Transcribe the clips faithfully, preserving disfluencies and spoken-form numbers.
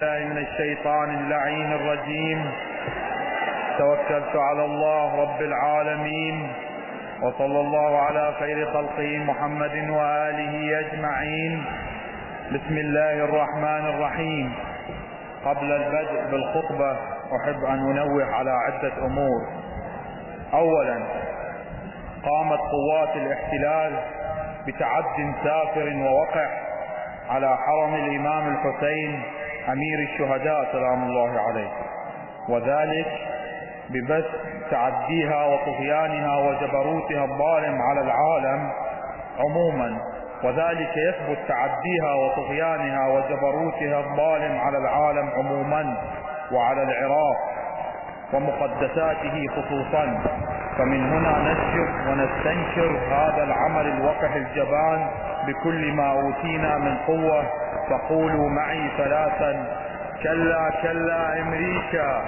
من الشيطان اللعين الرجيم. توكلت على الله رب العالمين، وصلى الله على خير خلقه محمد وآله أجمعين. بسم الله الرحمن الرحيم. قبل البدء بالخطبة أحب أن أنوه على عدة أمور. أولا، قامت قوات الاحتلال بتعد سافر ووقح على حرم الإمام الحسين أمير الشهداء سلام الله عليه، وذلك ببث تعديها وطغيانها وجبروتها الظالم على العالم عموما، وذلك يثبت تعديها وطغيانها وجبروتها الظالم على العالم عموما وعلى العراق ومقدساته خصوصا. فمن هنا نشجع ونستنشر هذا العمل الوقح الجبان بكل ما أوتينا من قوة. فقولوا معي ثلاثا: كلا كلا أمريكا،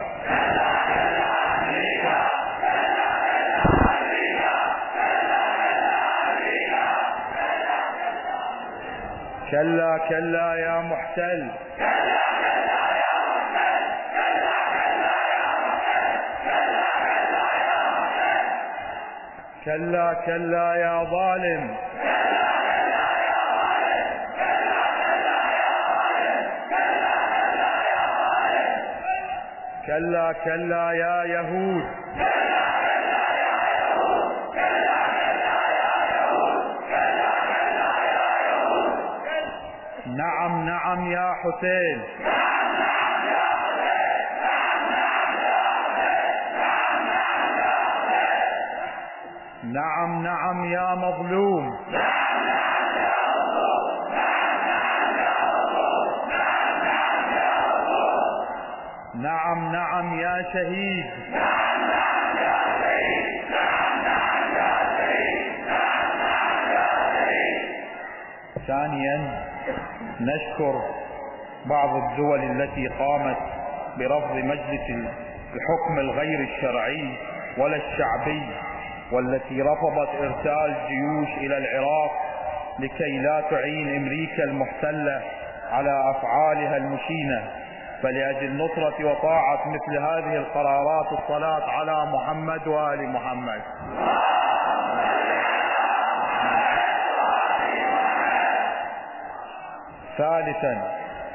كلا كلا يا محتل، كلا كلا يا ظالم، كلا كلا يا يهود، نعم نعم يا حسين، نعم نعم يا مظلوم، نعم نعم يا شهيد، ثانيا، نشكر بعض الدول التي قامت برفض مجلس الحكم الغير الشرعي ولا الشعبي، والتي رفضت إرسال جيوش إلى العراق لكي لا تعين أمريكا المحتلة على أفعالها المشينة. فلأجل نصرة وطاعة مثل هذه القرارات الصلاة على محمد وآل محمد. ثالثا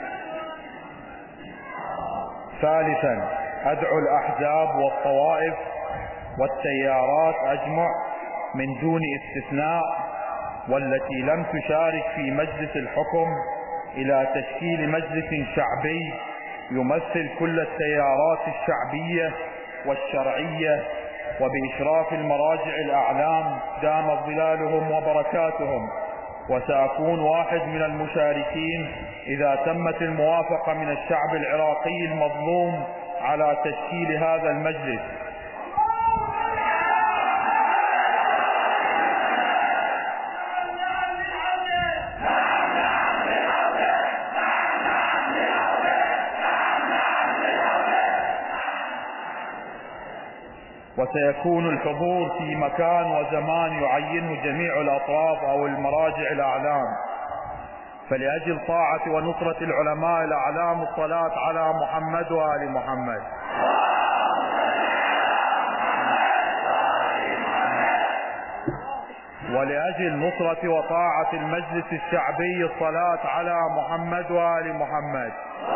ثالثا أدعو الأحزاب والطوائف والتيارات أجمع من دون استثناء والتي لم تشارك في مجلس الحكم إلى تشكيل مجلس شعبي يمثل كل التيارات الشعبية والشرعية وبإشراف المراجع الأعلام دامت ظلالهم وبركاتهم. وسأكون واحد من المشاركين إذا تمت الموافقة من الشعب العراقي المظلوم على تشكيل هذا المجلس. وسيكون الحضور في مكان وزمان يعينه جميع الأطراف أو المراجع الأعلام. فلأجل طاعة ونصرة العلماء الأعلام الصلاة على محمد وآل محمد. ولأجل نصرة وطاعة المجلس الشعبي الصلاة على محمد وآل محمد.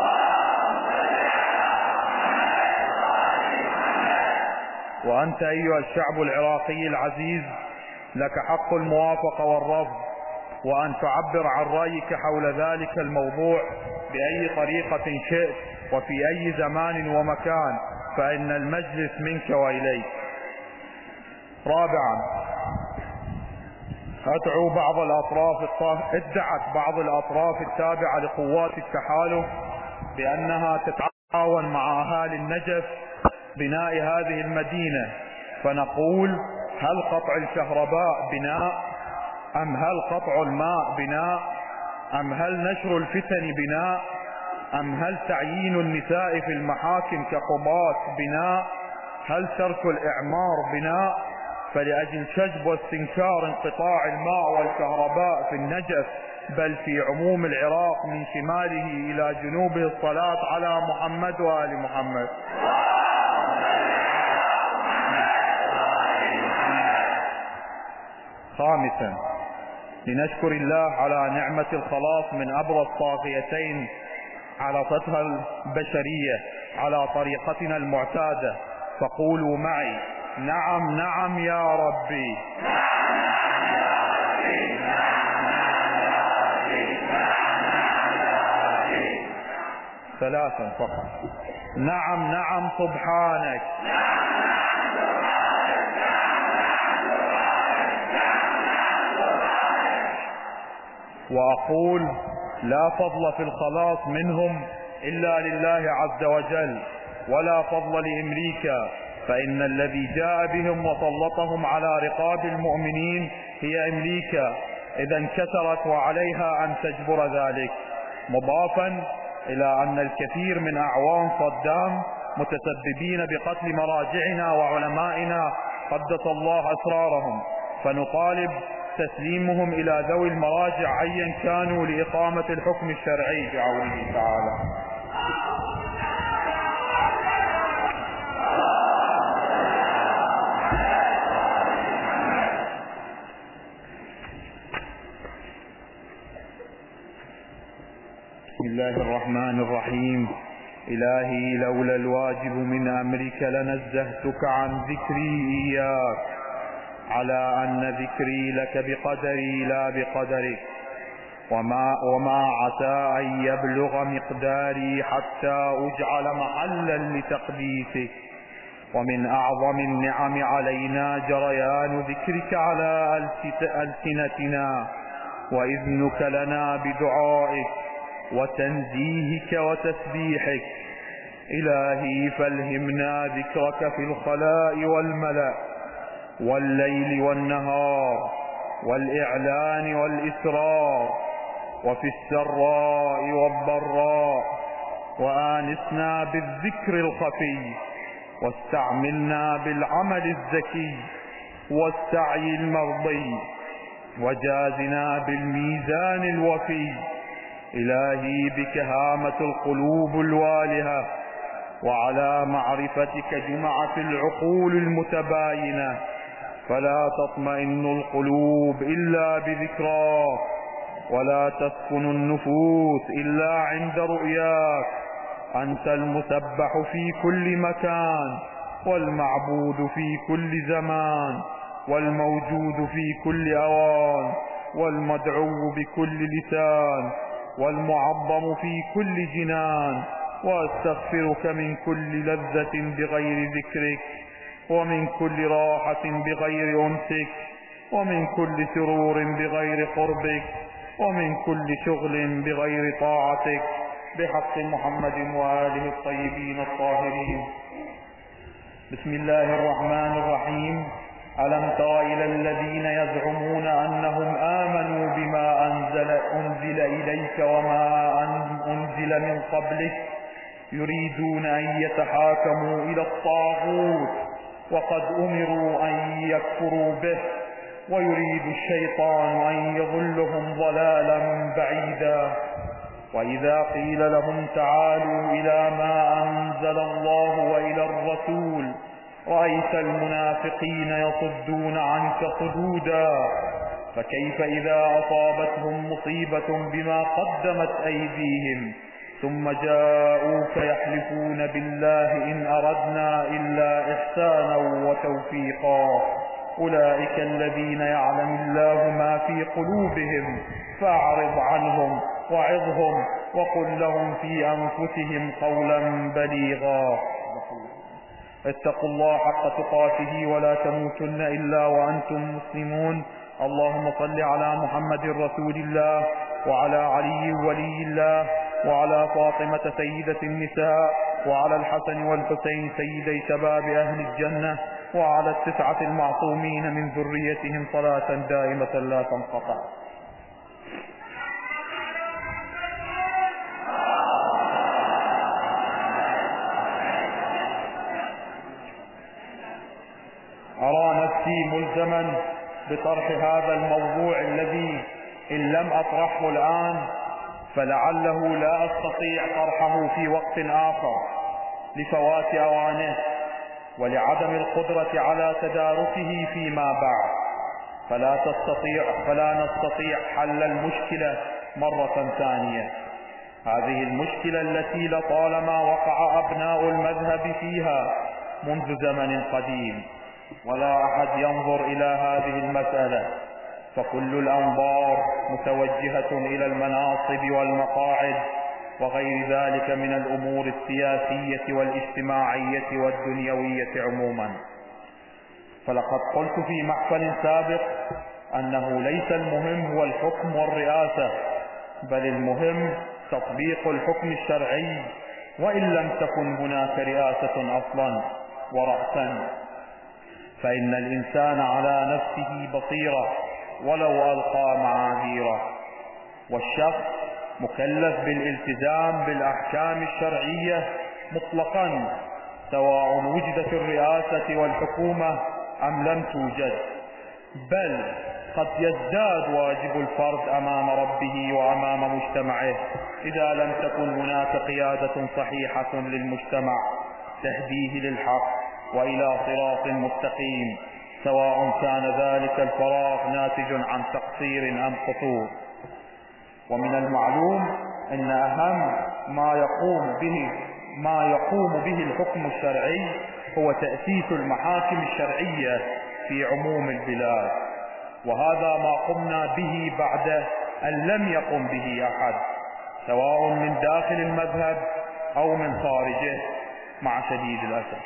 وأنت أيها الشعب العراقي العزيز لك حق الموافقة والرفض، وأن تعبر عن رأيك حول ذلك الموضوع بأي طريقة شئت وفي أي زمان ومكان، فإن المجلس منك وإليك. رابعا، أدعو بعض الأطراف الطا... ادعت بعض الأطراف التابعة لقوات التحالف بأنها تتعاون مع أهالي النجف بناء هذه المدينة. فنقول: هل قطع الكهرباء بناء؟ أم هل قطع الماء بناء؟ أم هل نشر الفتن بناء؟ أم هل تعيين النساء في المحاكم كقضاة بناء؟ هل ترك الإعمار بناء؟ فلأجل شجب واستنكار انقطاع الماء والكهرباء في النجف بل في عموم العراق من شماله إلى جنوبه الصلاة على محمد وآل محمد. خامسا، لنشكر الله على نعمة الخلاص من أبرز طاغيتين عرفتها البشرية على طريقتنا المعتادة، فقولوا معي: نعم نعم يا ربي. ثلاثا فقط: نعم نعم سبحانك. وأقول: لا فضل في الخلاص منهم إلا لله عز وجل، ولا فضل لأمريكا، فإن الذي جاء بهم وسلطهم على رقاب المؤمنين هي أمريكا، إذا انكسرت وعليها أن تجبر ذلك، مضافا إلى أن الكثير من أعوان صدام متسببين بقتل مراجعنا وعلمائنا قدس الله أسرارهم، فنطالب تسليمهم إلى ذوي المراجع أيا كانوا لإقامة الحكم الشرعي بعونه تعالى. بسم الله الرحمن الرحيم. إلهي لولا الواجب من أمرك لنزهتك عن ذكري إياك، على أن ذكري لك بقدري لا بقدرك، وما, وما عسى أن يبلغ مقداري حتى أجعل محلا لتقديسك. ومن أعظم النعم علينا جريان ذكرك على ألسنتنا، وإذنك لنا بدعائك وتنزيهك وتسبيحك. إلهي فالهمنا ذكرك في الخلاء والملأ، والليل والنهار، والإعلان والإسرار، وفي السراء والضراء، وآنسنا بالذكر الخفي، واستعملنا بالعمل الزكي والسعي المرضي، وجازنا بالميزان الوفي. إلهي بك هامت القلوب الوالهة، وعلى معرفتك جمعت العقول المتباينة، فلا تطمئن القلوب إلا بذكراك، ولا تسكن النفوس إلا عند رؤياك. أنت المسبح في كل مكان، والمعبود في كل زمان، والموجود في كل أوان، والمدعو بكل لسان، والمعظم في كل جنان. وأستغفرك من كل لذة بغير ذكرك، ومن كل راحة بغير أنسك، ومن كل سرور بغير قربك، ومن كل شغل بغير طاعتك، بحق محمد وآله الطيبين الطاهرين. بسم الله الرحمن الرحيم. ألم تر إلى الذين يزعمون أنهم آمنوا بما أنزل, أنزل إليك وما أنزل من قبلك، يريدون أن يتحاكموا إلى الطاغوت وقد أمروا أن يكفروا به، ويريد الشيطان أن يضلهم ضلالا بعيدا. وإذا قيل لهم تعالوا إلى ما أنزل الله وإلى الرسول، رأيت المنافقين يصدون عنك صدودا. فكيف إذا أصابتهم مصيبة بما قدمت أيديهم ثم جاءوك يحلفون بالله إن أردنا إلا إحسانا وتوفيقا، أولئك الذين يعلم الله ما في قلوبهم فأعرض عنهم وعظهم وقل لهم في أنفسهم قولا بليغا. اتقوا الله حق تقاته ولا تموتن إلا وأنتم مسلمون. اللهم صل على محمد رسول الله، وعلى علي ولي الله، وعلى فاطمة سيدة النساء، وعلى الحسن والحسين سيدي شباب أهل الجنة، وعلى التسعة المعصومين من ذريتهم صلاة دائمة لا تنقطع. أرى نفسي رأسي ملزما بطرح هذا الموضوع الذي إن لم أطرحه الآن فلعله لا أستطيع طرحه في وقت آخر لفوات أوانه ولعدم القدرة على تداركه فيما بعد، فلا تستطيع فلا نستطيع حل المشكلة مرة ثانية. هذه المشكلة التي لطالما وقع أبناء المذهب فيها منذ زمن قديم، ولا أحد ينظر إلى هذه المسألة، فكل الأنظار متوجهة إلى المناصب والمقاعد وغير ذلك من الأمور السياسية والاجتماعية والدنيوية عموما. فلقد قلت في محفل سابق أنه ليس المهم هو الحكم والرئاسة، بل المهم تطبيق الحكم الشرعي وإن لم تكن هناك رئاسة أصلا ورأسا، فإن الإنسان على نفسه بصيرة ولو ألقى معاذيره، والشخص مكلف بالالتزام بالأحكام الشرعية مطلقا سواء وجدت الرئاسة والحكومة أم لم توجد، بل قد يزداد واجب الفرد أمام ربه وأمام مجتمعه إذا لم تكن هناك قيادة صحيحة للمجتمع تهديه للحق وإلى صراط مستقيم، سواء كان ذلك الفراغ ناتج عن تقصير أم قصور. ومن المعلوم أن أهم ما يقوم به ما يقوم به الحكم الشرعي هو تأسيس المحاكم الشرعية في عموم البلاد، وهذا ما قمنا به بعد أن لم يقم به أحد سواء من داخل المذهب أو من خارجه مع شديد الأسف،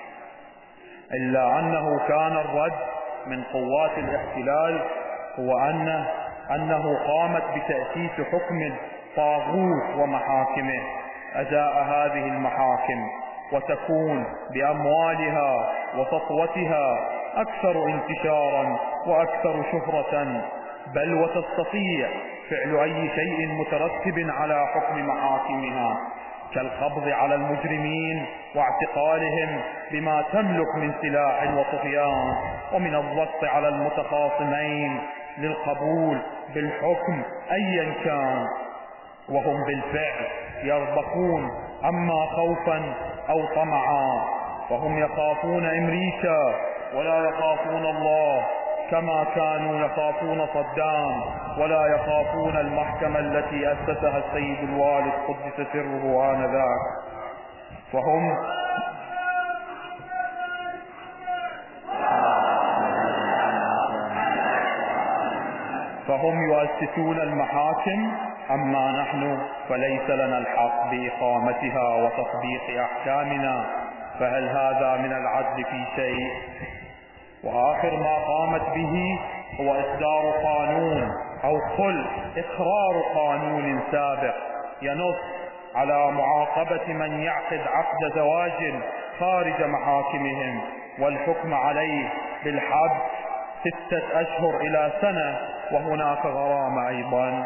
إلا أنه كان الرد من قوات الاحتلال هو أنه, أنه قامت بتأسيس حكم طاغوت ومحاكمه أزاء هذه المحاكم وتكون بأموالها وسطوتها أكثر انتشارا وأكثر شهرة، بل وتستطيع فعل أي شيء مترتب على حكم محاكمها كالقبض على المجرمين واعتقالهم بما تملك من سلاح وطغيان، ومن الضغط على المتخاصمين للقبول بالحكم أيا كان، وهم بالفعل يربخون أما خوفا أو طمعا، وهم يخافون أمريكا ولا يخافون الله، كما كانوا يخافون صدام ولا يخافون المحكمة التي أسسها السيد الوالد قدس سره آنذاك. فهم فهم يؤسسون المحاكم، أما نحن فليس لنا الحق بإقامتها وتطبيق أحكامنا، فهل هذا من العدل في شيء؟ وآخر ما قامت به هو إصدار قانون أو قل إقرار قانون سابق ينص على معاقبة من يعقد عقد زواج خارج محاكمهم والحكم عليه بالحبس ستة أشهر إلى سنة، وهناك غرامة أيضا.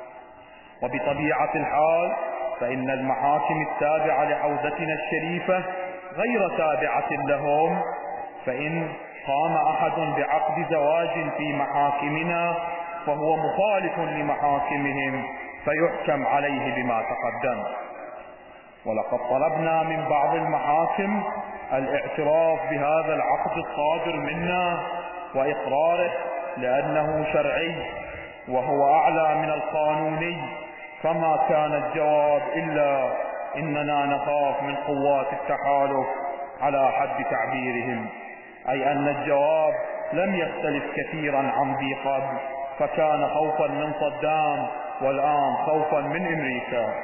وبطبيعة الحال فإن المحاكم التابعة لحوزتنا الشريفة غير تابعة لهم، فإن قام أحد بعقد زواج في محاكمنا فهو مخالف لمحاكمهم فيحكم عليه بما تقدم. ولقد طلبنا من بعض المحاكم الاعتراف بهذا العقد الصادر منا وإقراره لأنه شرعي وهو أعلى من القانوني، فما كان الجواب إلا إننا نخاف من قوات التحالف على حد تعبيرهم، أي أن الجواب لم يختلف كثيرا عن ذي قبل، فكان خوفا من صدام والآن خوفا من أمريكا.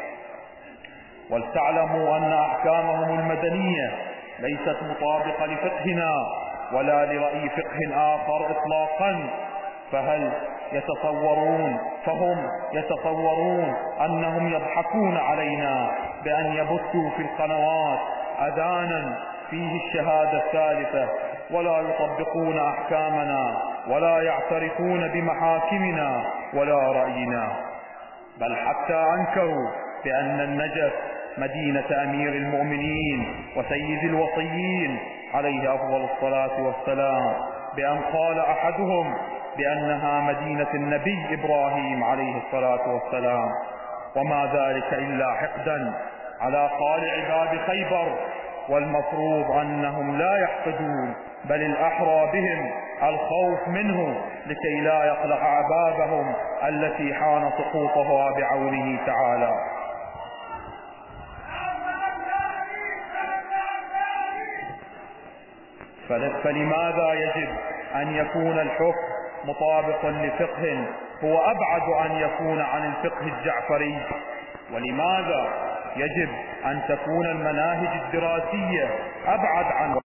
ولتعلموا أن أحكامهم المدنية ليست مطابقة لفقهنا ولا لرأي فقه آخر إطلاقا، فهل يتصورون فهم يتصورون أنهم يضحكون علينا بأن يبثوا في القنوات أذانا فيه الشهادة الثالثة ولا يطبقون أحكامنا ولا يعترفون بمحاكمنا ولا رأينا، بل حتى أنكروا بأن النجف مدينة أمير المؤمنين وسيد الوصيين عليه أفضل الصلاة والسلام، بأن قال أحدهم بأنها مدينة النبي إبراهيم عليه الصلاة والسلام، وما ذلك إلا حقدا على قال عباد خيبر، والمفروض أنهم لا يحقدون، بل الأحرى بهم الخوف منه لكي لا يقلع عبابهم التي حان سقوطها بعونه تعالى. فلماذا يجب أن يكون الحكم مطابقا لفقه هو أبعد أن يكون عن الفقه الجعفري؟ ولماذا يجب أن تكون المناهج الدراسية أبعد عن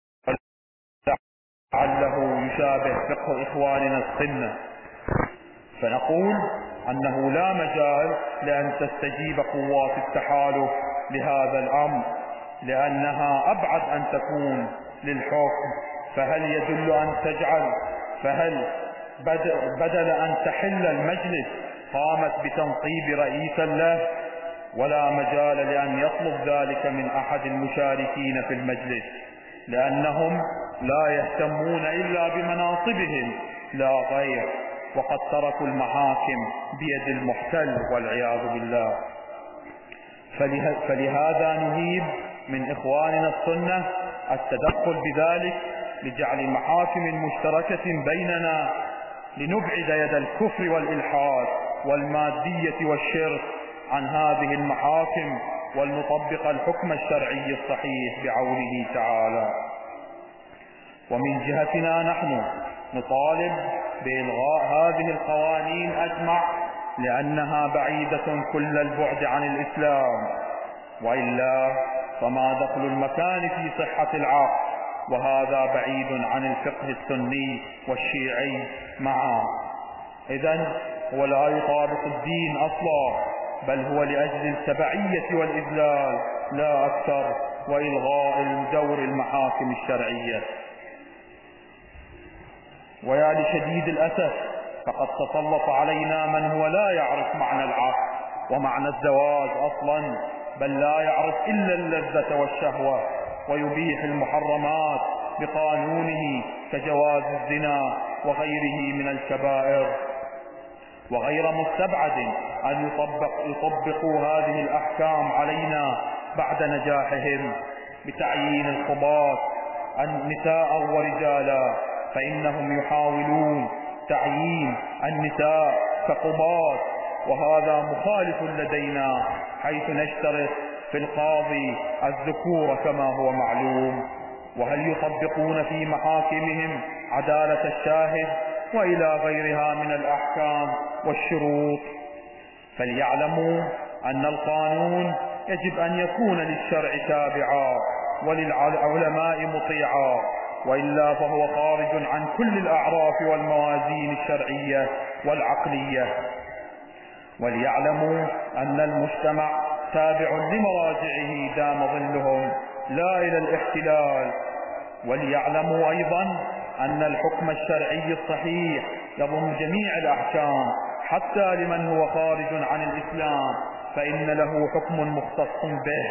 لعله يشابه فقه إخواننا السنة؟ فنقول أنه لا مجال لأن تستجيب قوات التحالف لهذا الأمر، لأنها أبعد أن تكون للحكم. فهل يدل أن تجعل فهل بدل أن تحل المجلس قامت بتنصيب رئيسا له؟ ولا مجال لأن يطلب ذلك من أحد المشاركين في المجلس، لأنهم لا يهتمون إلا بمناصبهم لا غير، وقد تركوا المحاكم بيد المحتل والعياذ بالله. فلهذا نهيب من إخواننا السنة التدخل بذلك لجعل محاكم مشتركة بيننا، لنبعد يد الكفر والإلحاد والمادية والشرك عن هذه المحاكم، ولنطبق الحكم الشرعي الصحيح بعونه تعالى. ومن جهتنا نحن نطالب بإلغاء هذه القوانين أجمع، لأنها بعيدة كل البعد عن الإسلام، وإلا فما دخل المكان في صحة العقل، وهذا بعيد عن الفقه السني والشيعي معا. إذن هو لا يطابق الدين أصلا، بل هو لأجل التبعية والإذلال لا أكثر، وإلغاء دور المحاكم الشرعية. ويا لشديد الأسف، فقد تسلط علينا من هو لا يعرف معنى العقد ومعنى الزواج أصلا، بل لا يعرف إلا اللذة والشهوة، ويبيح المحرمات بقانونه كجواز الزنا وغيره من الكبائر. وغير مستبعد أن يطبق يطبقوا هذه الأحكام علينا بعد نجاحهم بتعيين القضاة النساء ورجالا، فإنهم يحاولون تعيين النساء كقضاة، وهذا مخالف لدينا، حيث نشترط في القاضي الذكور كما هو معلوم. وهل يطبقون في محاكمهم عدالة الشاهد وإلى غيرها من الأحكام والشروط؟ فليعلموا أن القانون يجب أن يكون للشرع تابعا وللعلماء مطيعا، وإلا فهو خارج عن كل الأعراف والموازين الشرعية والعقلية. وليعلموا أن المجتمع تابع لمراجعه دام ظلهم، لا إلى الاحتلال. وليعلموا أيضا أن الحكم الشرعي الصحيح يضم جميع الأحكام، حتى لمن هو خارج عن الإسلام فإن له حكم مختص به.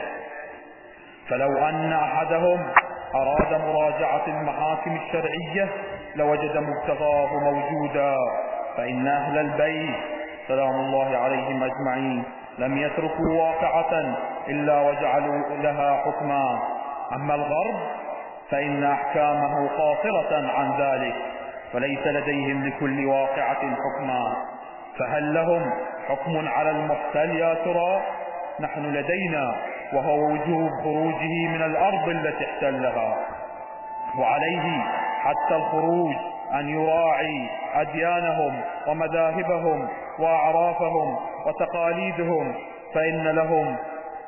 فلو أن أحدهم أراد مراجعة المحاكم الشرعية لوجد مبتغاه موجودا، فإن أهل البيت سلام الله عليهم أجمعين لم يتركوا واقعة إلا وجعلوا لها حكما. أما الغرب فإن أحكامه قاصرة عن ذلك، فليس لديهم لكل واقعة حكما. فهل لهم حكم على المحتل يا ترى؟ نحن لدينا، وهو وجوب خروجه من الأرض التي احتلها، وعليه حتى الخروج أن يراعي أديانهم ومذاهبهم وأعرافهم وتقاليدهم، فإن لهم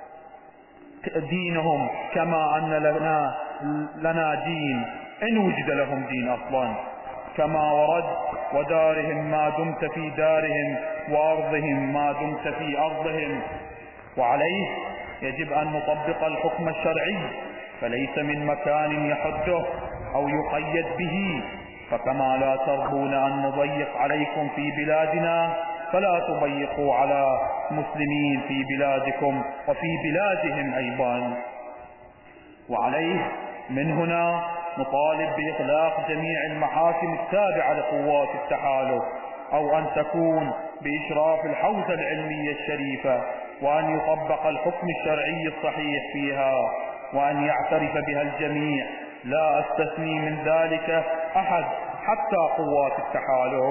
دينهم كما أن لنا, لنا دين، إن وجد لهم دين أصلا كما ورد: ودارهم ما دمت في دارهم، وأرضهم ما دمت في أرضهم. وعليه يجب أن نطبق الحكم الشرعي، فليس من مكان يحده أو يقيد به. فكما لا ترضون أن نضيق عليكم في بلادنا، فلا تضيقوا على مسلمين في بلادكم وفي بلادهم أيضا. وعليه من هنا نطالب بإغلاق جميع المحاكم التابعة لقوات التحالف، أو أن تكون بإشراف الحوزة العلمية الشريفة، وأن يطبق الحكم الشرعي الصحيح فيها، وأن يعترف بها الجميع، لا أستثني من ذلك أحد حتى قوات التحالف.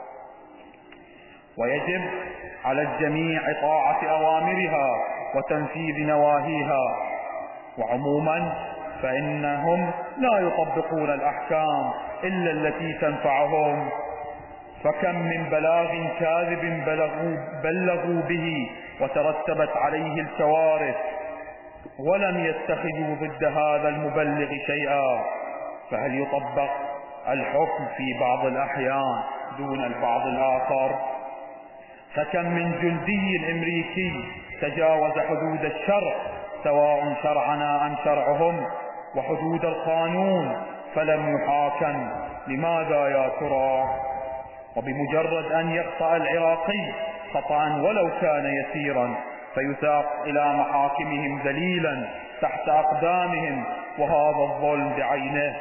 ويجب على الجميع طاعة أوامرها وتنفيذ نواهيها. وعموما فإنهم لا يطبقون الأحكام إلا التي تنفعهم، فكم من بلاغ كاذب بلغوا, بلغوا به وترتبت عليه الكوارث ولم يتخذوا ضد هذا المبلغ شيئا، فهل يطبق الحكم في بعض الأحيان دون البعض الآخر؟ فكم من جندي أمريكي تجاوز حدود الشرع سواء شرعنا أم شرعهم وحدود القانون فلم يحاكم، لماذا يا ترى؟ وبمجرد أن يخطأ العراقي خطأ ولو كان يسيرا فيساق إلى محاكمهم ذليلا تحت أقدامهم، وهذا الظلم بعينه.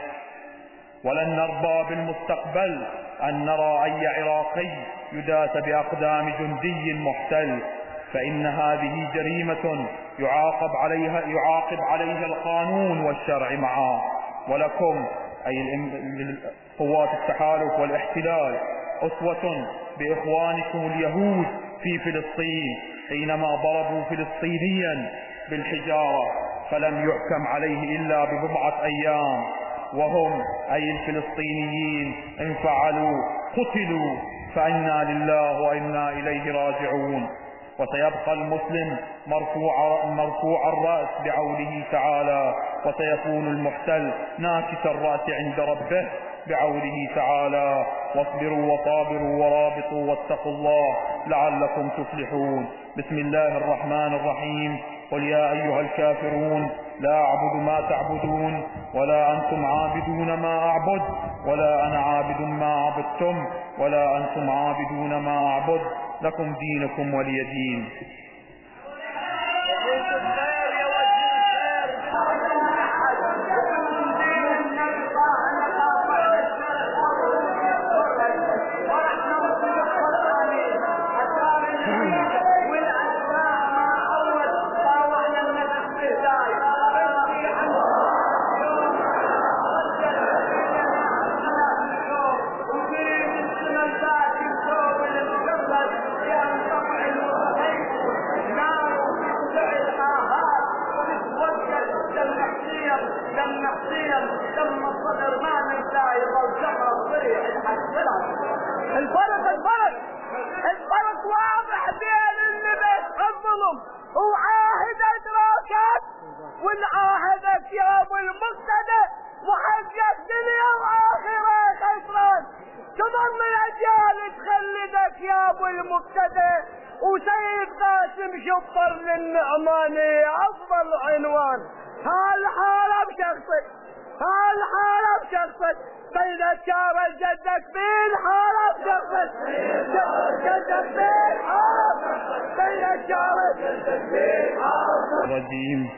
ولن نرضى بالمستقبل أن نرى أي عراقي يداس بأقدام جندي محتل، فإن هذه جريمة يعاقب عليها, يعاقب عليها القانون والشرع معا. ولكم أي قوات التحالف والاحتلال أسوة بإخوانكم اليهود في فلسطين حينما ضربوا فلسطينيا بالحجارة فلم يحكم عليه إلا ببضعة أيام، وهم أي الفلسطينيين إن فعلوا قتلوا، فإنا لله وإنا إليه راجعون. وسيبقى المسلم مرفوع, مرفوع الرأس بعونه تعالى، وسيكون المحتل ناكس الرأس عند ربه بعونه تعالى. واصبروا وصابروا ورابطوا واتقوا الله لعلكم تفلحون. بسم الله الرحمن الرحيم. قل يا أيها الكافرون لا أعبد ما تعبدون ولا أنتم عابدون ما أعبد ولا أنا عابد ما عبدتم ولا أنتم عابدون ما أعبد، لكم دينكم ولي دين. الفرق الفرق الفرق واضح بين اللي بيتحملهم وعاهد ادراكات والعاهد ثياب المقتدى وحقق دنيا واخره خسران. تظل الاجيال تخلدك يا ابو المقتدى، وسيد قاسم شطر للنعماني افضل عنوان. هالحاله بشخصك هالحاله بشخصك بيذكر جدك بالحالة بشخصك جدك بالحالة بيذكر جدك بالحالة الرجيم.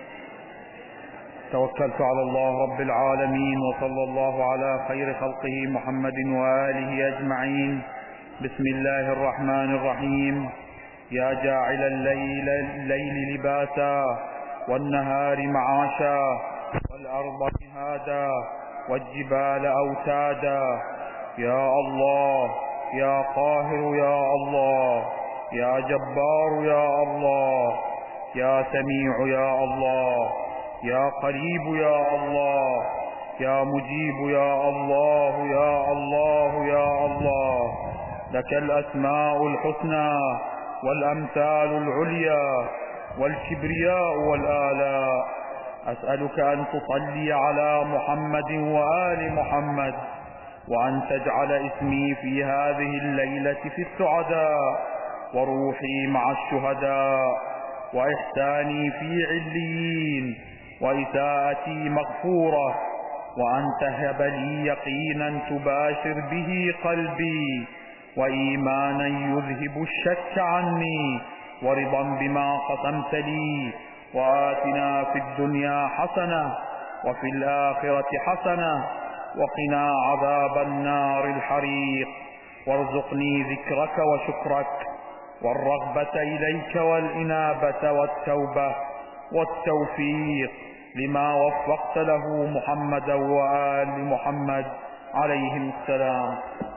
توكلت على الله رب العالمين، وصلى الله على خير خلقه محمد وآله أجمعين. بسم الله الرحمن الرحيم. يا جاعل الليل, الليل لباسا والنهار معاشا والأرض مهادا والجبال أوتادا، يا الله يا قاهر يا الله يا جبار يا الله يا سميع يا الله يا قريب يا الله يا مجيب يا الله يا الله يا الله. لك الأسماء الحسنى والأمثال العليا والكبرياء والآلاء. أسألك أن تصلي على محمد وآل محمد، وأن تجعل اسمي في هذه الليلة في السعداء، وروحي مع الشهداء، وإحساني في عليين، وإساءتي مغفورة، وأن تهب لي يقينا تباشر به قلبي، وإيمانا يذهب الشك عني، ورضا بما قسمت لي. وآتنا في الدنيا حسنة وفي الآخرة حسنة وقنا عذاب النار الحريق، وارزقني ذكرك وشكرك والرغبة إليك والإنابة والتوبة والتوفيق لما وفقت له محمدا وآل محمد عليهم السلام.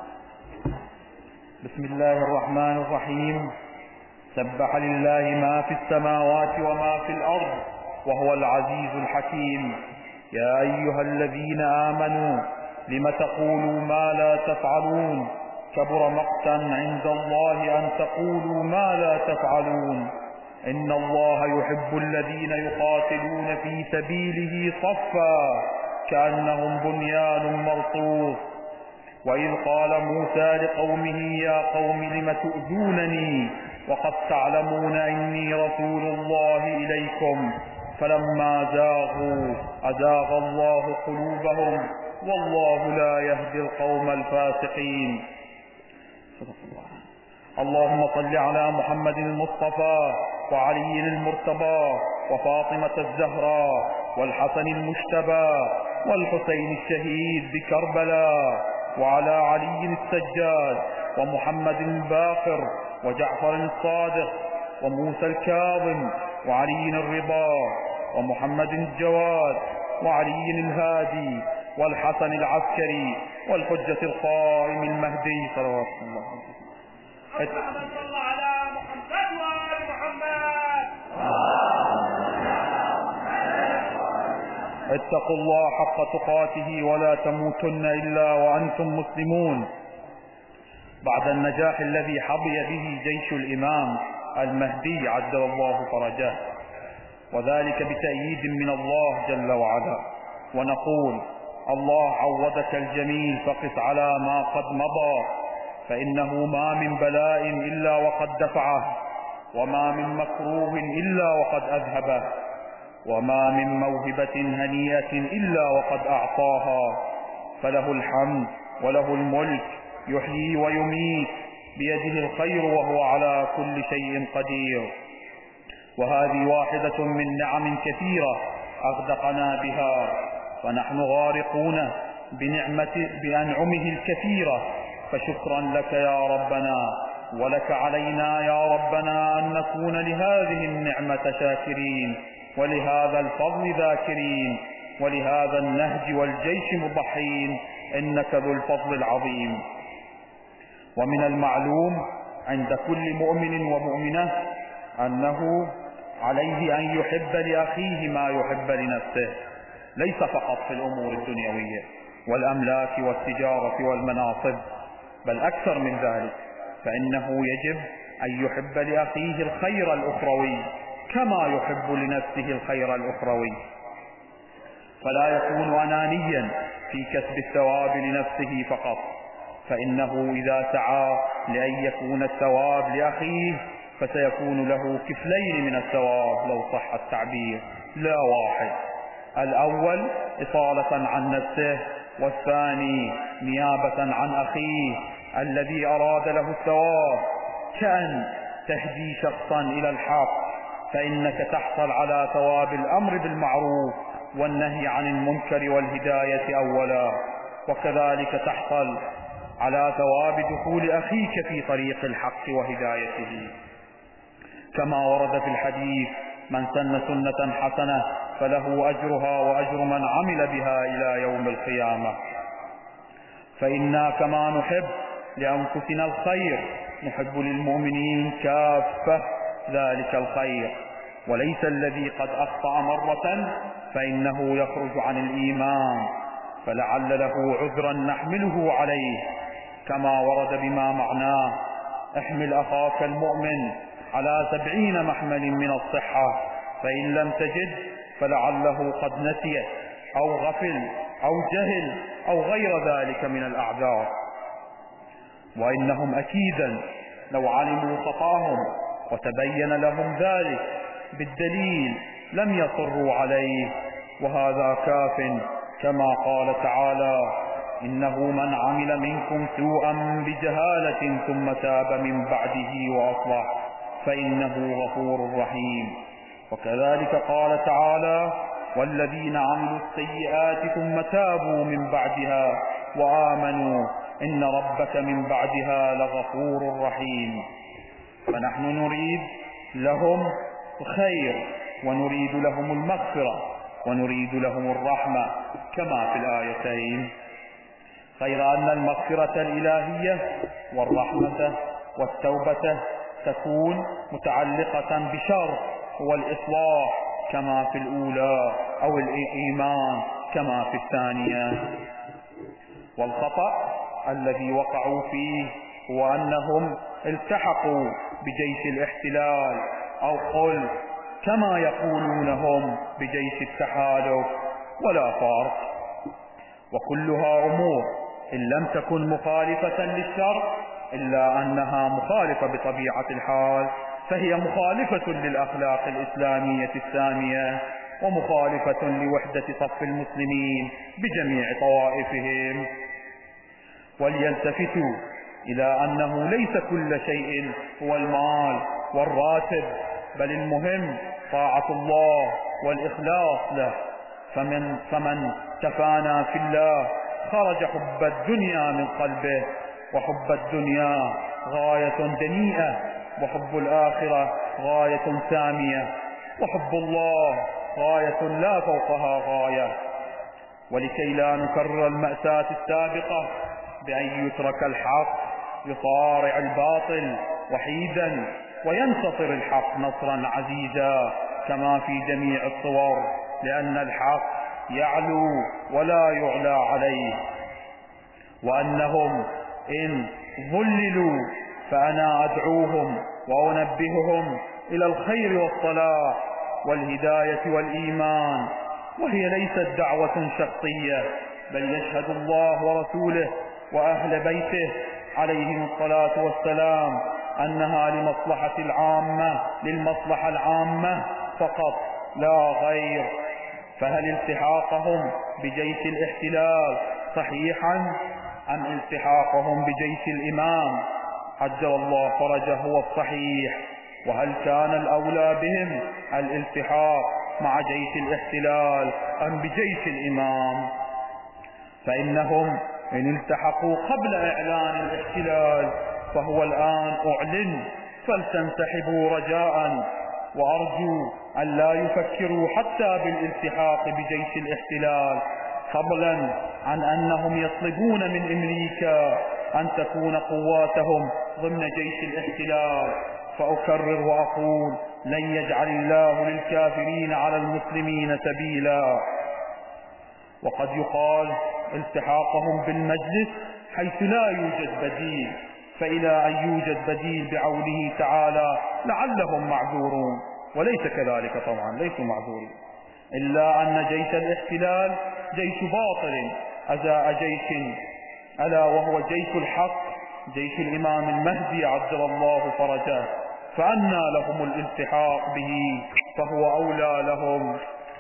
بسم الله الرحمن الرحيم. سبح لله ما في السماوات وما في الأرض وهو العزيز الحكيم. يا أيها الذين آمنوا لم تقولوا ما لا تفعلون كبر مقتا عند الله أن تقولوا ما لا تفعلون. إن الله يحب الذين يقاتلون في سبيله صفا كأنهم بنيان مرصوص. وإذ قال موسى لقومه يا قوم لم تؤذونني وقد تعلمون إني رسول الله إليكم فلما زاغوا أزاغ الله قلوبهم والله لا يهدي القوم الفاسقين. صدق الله. اللهم صل على محمد المصطفى وعلي المرتضى وفاطمة الزهراء والحسن المجتبى والحسين الشهيد بكربلاء وعلى علي السجاد ومحمد الباقر وجعفر الصادق وموسى الكاظم وعلي الرضا ومحمد الجواد وعلي الهادي والحسن العسكري والحجة القائم المهدي صلوات الله عليه وسلم. اللهم صل على محمد وآل محمد. اتقوا الله حق تقاته ولا تموتن إلا وأنتم مسلمون. بعد النجاح الذي حظي به جيش الإمام المهدي عجل الله فرجه، وذلك بتأييد من الله جل وعلا، ونقول الله عوضك الجميل فقس على ما قد مضى، فإنه ما من بلاء إلا وقد دفعه، وما من مكروه إلا وقد أذهبه، وما من موهبة هنيئة إلا وقد أعطاها، فله الحمد وله الملك يحيي ويميت بيده الخير وهو على كل شيء قدير. وهذه واحدة من نعم كثيرة أغدقنا بها، فنحن غارقون بنعمة بأنعمه الكثيرة، فشكرا لك يا ربنا، ولك علينا يا ربنا أن نكون لهذه النعمة شاكرين، ولهذا الفضل ذاكرين، ولهذا النهج والجيش مضحين، إنك ذو الفضل العظيم. ومن المعلوم عند كل مؤمن ومؤمنة أنه عليه أن يحب لأخيه ما يحب لنفسه، ليس فقط في الأمور الدنيوية والأملاك والتجارة والمناصب، بل أكثر من ذلك، فإنه يجب أن يحب لأخيه الخير الأخروي كما يحب لنفسه الخير الأخروي، فلا يكون أنانيا في كسب الثواب لنفسه فقط، فإنه إذا سعى لأن يكون الثواب لأخيه فسيكون له كفلين من الثواب لو صح التعبير، لا واحد، الأول إصالة عن نفسه، والثاني نيابة عن أخيه الذي أراد له الثواب، كأن تهدي شخصا إلى الحق، فإنك تحصل على ثواب الأمر بالمعروف والنهي عن المنكر والهداية أولا، وكذلك تحصل على ثواب دخول أخيك في طريق الحق وهدايته، كما ورد في الحديث: من سن سنة حسنة فله أجرها وأجر من عمل بها إلى يوم القيامة. فإنا كما نحب لأنفسنا الخير نحب للمؤمنين كافة ذلك الخير، وليس الذي قد أخطأ مرة فإنه يخرج عن الإيمان، فلعل له عذرا نحمله عليه، كما ورد بما معناه: احمل أخاك المؤمن على سبعين محمل من الصحة، فإن لم تجد فلعله قد نسي أو غفل أو جهل أو غير ذلك من الأعذار. وإنهم أكيدا لو علموا خطاهم وتبين لهم ذلك بالدليل لم يصروا عليه، وهذا كاف، كما قال تعالى: إنه من عمل منكم سوءا بجهالة ثم تاب من بعده وأصلح فإنه غفور رحيم. وكذلك قال تعالى: والذين عملوا السيئات ثم تابوا من بعدها وآمنوا إن ربك من بعدها لغفور رحيم. فنحن نريد لهم الخير ونريد لهم المغفرة ونريد لهم الرحمة كما في الآيتين، غير أن المغفرة الإلهية والرحمة والتوبة تكون متعلقة بشرط هو الإصلاح كما في الأولى أو الإيمان كما في الثانية. والخطأ الذي وقعوا فيه هو أنهم التحقوا بجيش الاحتلال أو قل كما يقولون هم بجيش التحالف، ولا فرق، وكلها أمور إن لم تكن مخالفة للشرع إلا أنها مخالفة بطبيعة الحال، فهي مخالفة للأخلاق الإسلامية السامية ومخالفة لوحدة صف المسلمين بجميع طوائفهم. وليلتفتوا إلى أنه ليس كل شيء هو المال والراتب، بل المهم طاعة الله والإخلاص له. فمن, فمن تفانى في الله خرج حب الدنيا من قلبه، وحب الدنيا غاية دنيئة، وحب الآخرة غاية سامية، وحب الله غاية لا فوقها غاية. ولكي لا نكرر المأساة السابقة بأن يترك الحق يصارع الباطل وحيدا وينتصر الحق نصرا عزيزا كما في جميع الصور، لأن الحق يعلو ولا يعلى عليه، وأنهم إن ظللوا فأنا أدعوهم وأنبههم إلى الخير والصلاح والهداية والإيمان، وهي ليست دعوة شخصية، بل يشهد الله ورسوله وأهل بيته عليهم الصلاة والسلام أنها لمصلحة العامة للمصلحة العامة فقط لا غير. فهل التحاقهم بجيش الاحتلال صحيحا أم التحاقهم بجيش الإمام عجل الله فرجه هو الصحيح؟ وهل كان الأولى بهم الالتحاق مع جيش الاحتلال أم بجيش الإمام؟ فإنهم إن التحقوا قبل إعلان الاحتلال فهو الآن أعلن، فلتنسحبوا رجاء، وأرجو أن لا يفكروا حتى بالالتحاق بجيش الاحتلال، فضلا عن أنهم يطلبون من أمريكا أن تكون قواتهم ضمن جيش الاحتلال. فأكرر وأقول لن يجعل الله للكافرين على المسلمين سبيلا. وقد يقال التحاقهم بالمجلس حيث لا يوجد بديل، فإلى أن يوجد بديل بعونه تعالى لعلهم معذورون، وليس كذلك طبعا، ليسوا معذورين، إلا أن جيش الاحتلال جيش باطل أزاء جيش، ألا وهو جيش الحق، جيش الإمام المهدي عجل الله فرجه، فأنى لهم الالتحاق به، فهو أولى لهم.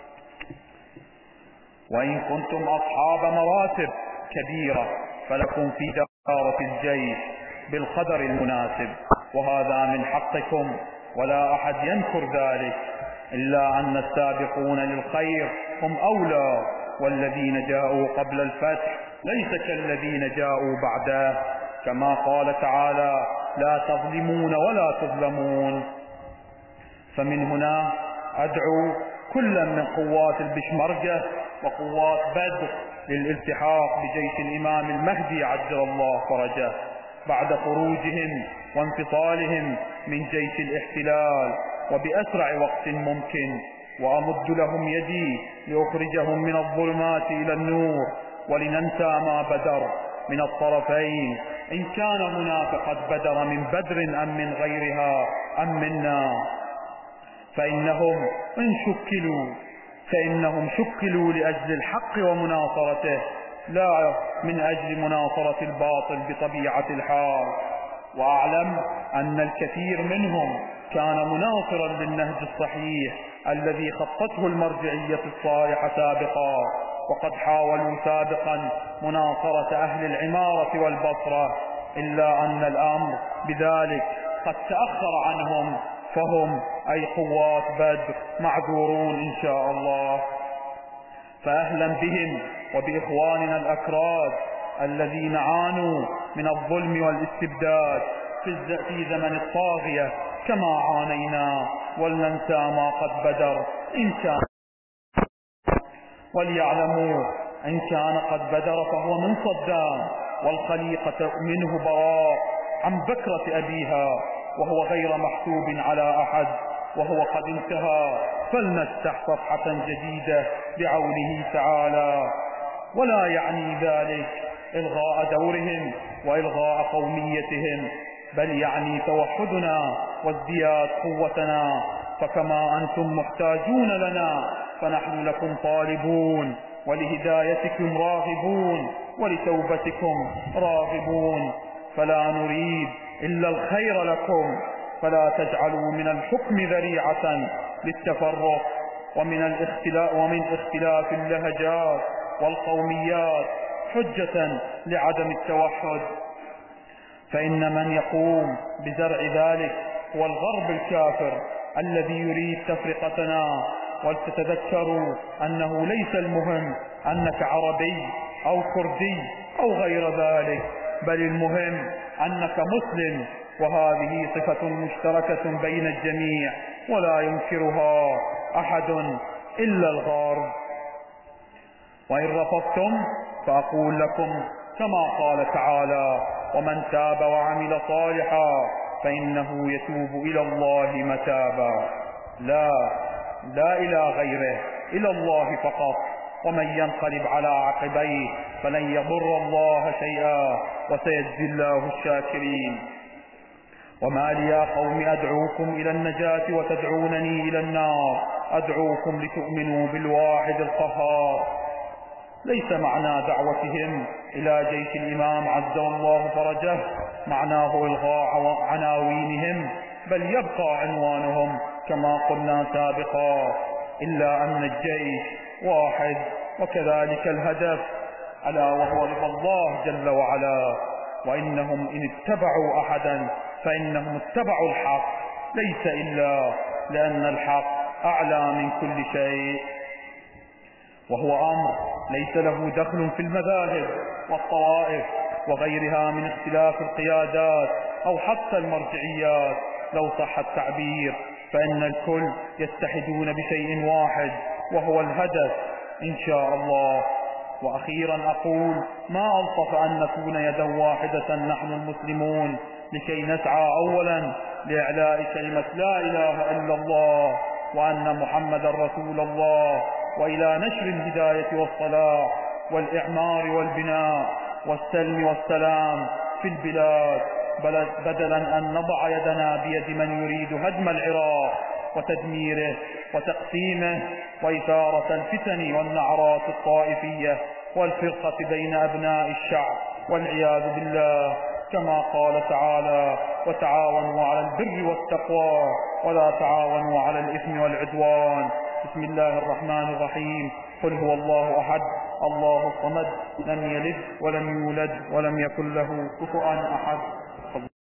وإن كنتم أصحاب مراتب كبيرة فلكم في دارة الجيش بالقدر المناسب، وهذا من حقكم ولا أحد ينكر ذلك، إلا أن السابقون للخير هم أولى، والذين جاءوا قبل الفتح ليس كالذين جاءوا بعده، كما قال تعالى لا تظلمون ولا تظلمون. فمن هنا أدعو كل من قوات البشمركة وقوات بدر للالتحاق بجيش الإمام المهدي عجل الله فرجه بعد خروجهم وانفصالهم من جيش الاحتلال وبأسرع وقت ممكن، وأمد لهم يدي لأخرجهم من الظلمات إلى النور، ولننسى ما بدر من الطرفين، إن كان هناك قد بدر من بدر أم من غيرها أم منا، فإنهم إن شكلوا فإنهم شكلوا لأجل الحق ومناصرته لا من أجل مناصرة الباطل بطبيعة الحال. وأعلم أن الكثير منهم كان مناصرا للنهج الصحيح الذي خطته المرجعية الصالحة سابقا، وقد حاولوا سابقا مناصرة أهل العمارة والبصرة، إلا أن الأمر بذلك قد تأخر عنهم، فهم أي قوات بدر معذورون إن شاء الله. فأهلا بهم وبإخواننا الأكراد الذين عانوا من الظلم والاستبداد في زمن الطاغية كما عانينا، ولننسى ما قد بدر إن كان، وليعلموا إن كان قد بدر فهو من صدام، والخليقة منه براء عن بكرة أبيها، وهو غير محسوب على أحد، وهو قد انتهى، فلنفتح صفحة جديدة بعونه تعالى. ولا يعني ذلك إلغاء دورهم وإلغاء قوميتهم، بل يعني توحدنا وازدياد قوتنا، فكما أنتم محتاجون لنا فنحن لكم طالبون، ولهدايتكم راغبون، ولتوبتكم راغبون، فلا نريد إلا الخير لكم، فلا تجعلوا من الحكم ذريعة للتفرق ومن الاختلاف ومن اختلاف اللهجات والقوميات حجة لعدم التوحد، فإن من يقوم بزرع ذلك هو الغرب الكافر الذي يريد تفرقتنا. ولتتذكروا أنه ليس المهم أنك عربي أو كردي أو غير ذلك، بل المهم أنك مسلم، وهذه صفة مشتركة بين الجميع ولا ينكرها أحد إلا الغرب. وإن رفضتم فأقول لكم كما قال تعالى: ومن تاب وعمل صالحا فإنه يتوب إلى الله متابا. لا لا إلى غيره، إلى الله فقط. ومن ينقلب على عقبيه فلن يضر الله شيئا وسيجزي الله الشاكرين. وما لي يا قوم أدعوكم إلى النجاة وتدعونني إلى النار، أدعوكم لتؤمنوا بالواحد القهار. ليس معنى دعوتهم إلى جيش الإمام عز الله فرجه معناه إلغاء عناوينهم، بل يبقى عنوانهم كما قلنا سابقا، إلا أن الجيش واحد وكذلك الهدف، ألا وهو رضا الله جل وعلا. وإنهم إن اتبعوا أحدا فإنهم اتبعوا الحق، ليس إلا لأن الحق أعلى من كل شيء، وهو أمر ليس له دخل في المذاهب والطوائف وغيرها من اختلاف القيادات أو حتى المرجعيات لو صح التعبير، فإن الكل يتحدون بشيء واحد وهو الهدف إن شاء الله. وأخيرا أقول: ما ألطف أن نكون يدا واحدة نحن المسلمون لكي نسعى أولا لإعلاء كلمة لا إله إلا الله وأن محمد رسول الله، وإلى نشر الهداية والصلاح والإعمار والبناء والسلم والسلام في البلاد، بدلا أن نضع يدنا بيد من يريد هدم العراق وتدميره وتقسيمه وإثارة الفتن والنعرات الطائفية والفرقة بين أبناء الشعب والعياذ بالله، كما قال تعالى: وتعاونوا على البر والتقوى ولا تعاونوا على الإثم والعدوان. بسم الله الرحمن الرحيم. قل هو الله أحد الله الصمد لم يلد ولم يولد ولم يكن له كفوا أحد.